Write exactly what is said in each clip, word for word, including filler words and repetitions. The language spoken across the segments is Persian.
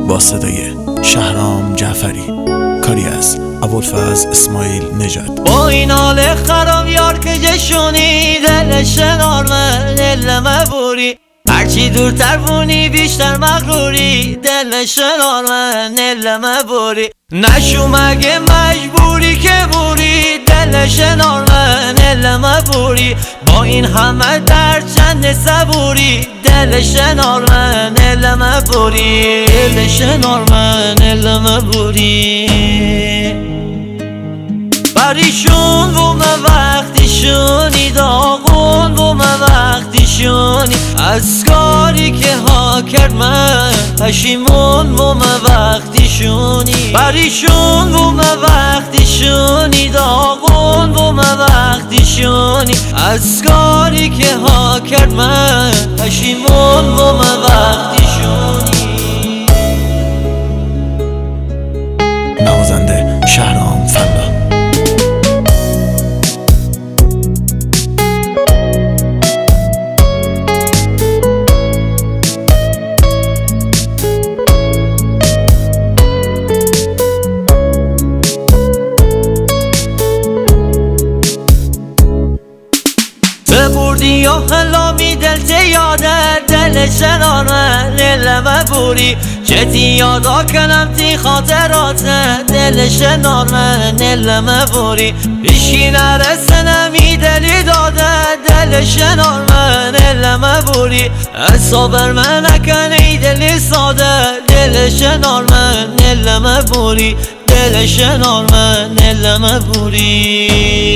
با صدای شهرام جعفری، کاری از ابوالفضل اسماعیل نژاد. با این حال خراب یار که جشونی دلش نارمه دلمه بوری، هرچی دورتر بونی بیشتر مغروری دلش نارمه دلمه بوری، نشو مگه مجبوری که بوری دلش نارمه دلمه بوری، با این همه در چند صبوری دلش نارمه دلمه بوری، دلش نارمه دلمه بوری. پریشون بومه وقتیشونی داغون بومه وقتیشونی، از کاری که ها کرد من پشیمون بومه وقتیشونی، پریشون بومه وقتیشونی داغون بومه وقتیشونی، از کاری که ها کرد من پشیمون بومه وقتیشونی. نوازنده شهرام فلا. بردی یا خلامی دلت یاده دلش نارمه دلمه بوری، چتی یادا کنم تی خاطرات دلش نارمه دلمه بوری، ایشی نرسه نمی دلی داده دلش نارمه دلمه بوری، صابر من نکنی دلی ساده دلش نارمه دلمه بوری، دلش نارمه دلمه بوری.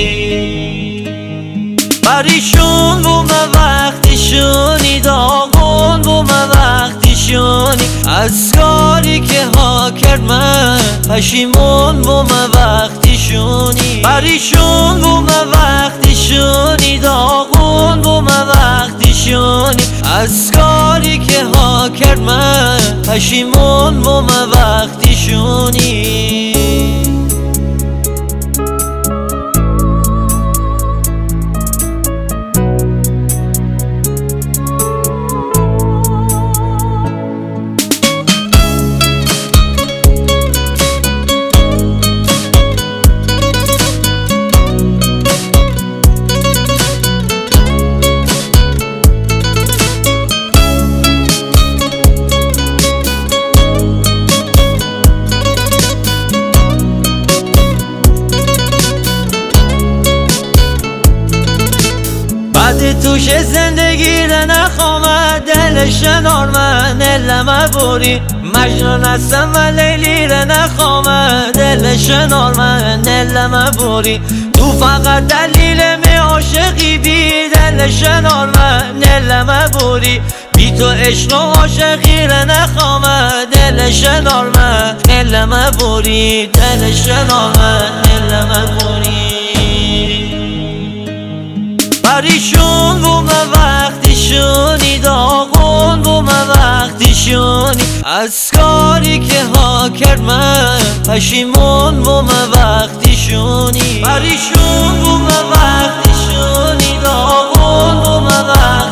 پریشون بومه وقتیشونی داغون بومه وقتیشونی، از کاری که ها کرد من پشیمون بومه وقتیشونی، پریشون بومه وقتیشونی داغون بومه وقتیشونی، از کاری که ها کرد من پشیمون بومه وقتیشونی. بعد توش زندگی رو نخوامه دلش نارمه دلمه بوری، مجنون هستم و لیلی رو نخوامه دلش نارمه دلمه بوری، تو فقط دلیل می عاشقی بی دلش نارمه دلمه بوری، بی تو عشق و عاشقی رو نخوامه دلش نارمه دلمه بوری، دلش نارمه دلمه بوری. پریشون بومه وقتیشونی داغون بومه وقتیشونی، از کاری که ها کرد من پشیمون بومه وقتیشونی، پریشون بومه وقتیشونی داغون بومه وقتیشونی.